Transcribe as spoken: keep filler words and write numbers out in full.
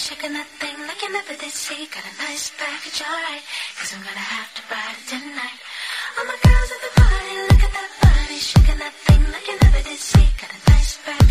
shaking that thing like you never did see. Got a nice package, alright, cause I'm gonna have to ride it tonight. All my girls at the party, look at that body, shaking that thing like you never did see. Got a nice package.